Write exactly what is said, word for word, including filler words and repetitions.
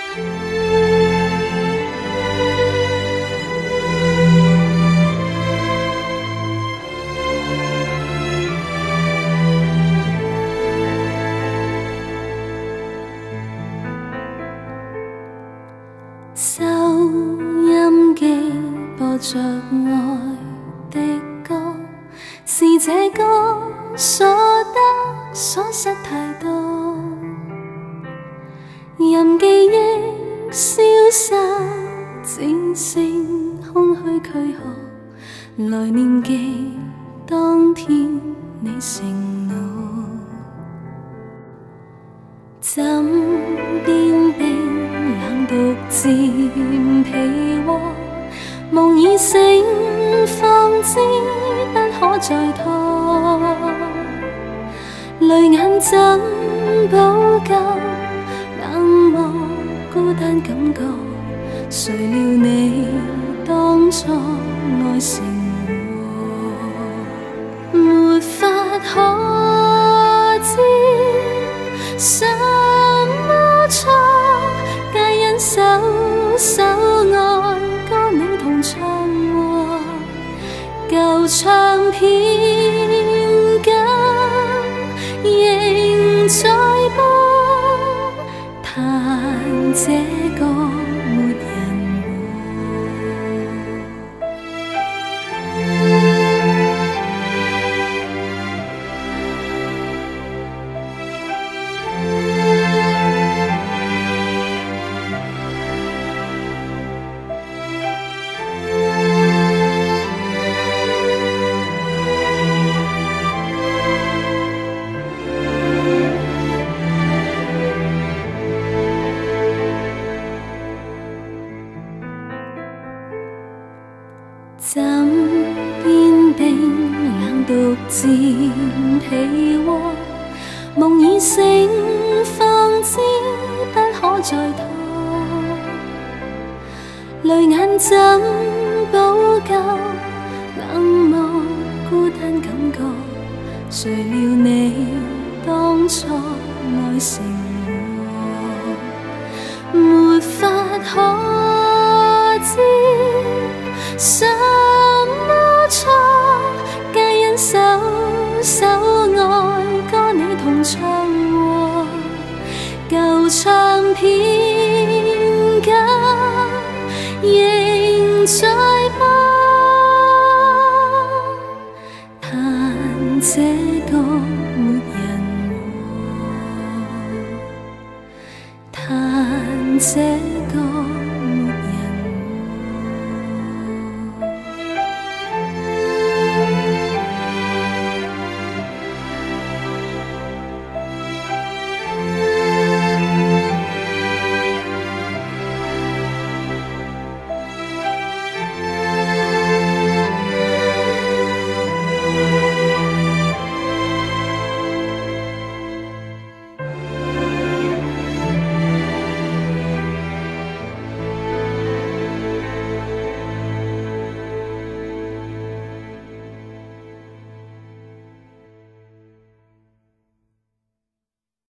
收音机播着爱的歌，是这歌所得所失太多，任记忆消散，只剩空虚躯壳，来念记当天你承诺，枕边冰冷独佔被窩，夢已醒，方知不可再拖，淚眼怎補救冷漠孤單感覺？誰料你當初愛成禍，沒法可知什麼錯，皆因首首愛歌你同唱和，舊唱片間仍在播，彈這個沒人和。枕邊冰冷獨佔被窩，夢已醒，方知不可再拖，淚眼怎補救冷漠孤單感覺？誰料你當初愛成禍，沒法可知什麼錯，皆因首首愛歌你同唱和，舊唱片間仍在播，彈這個沒人和，彈這個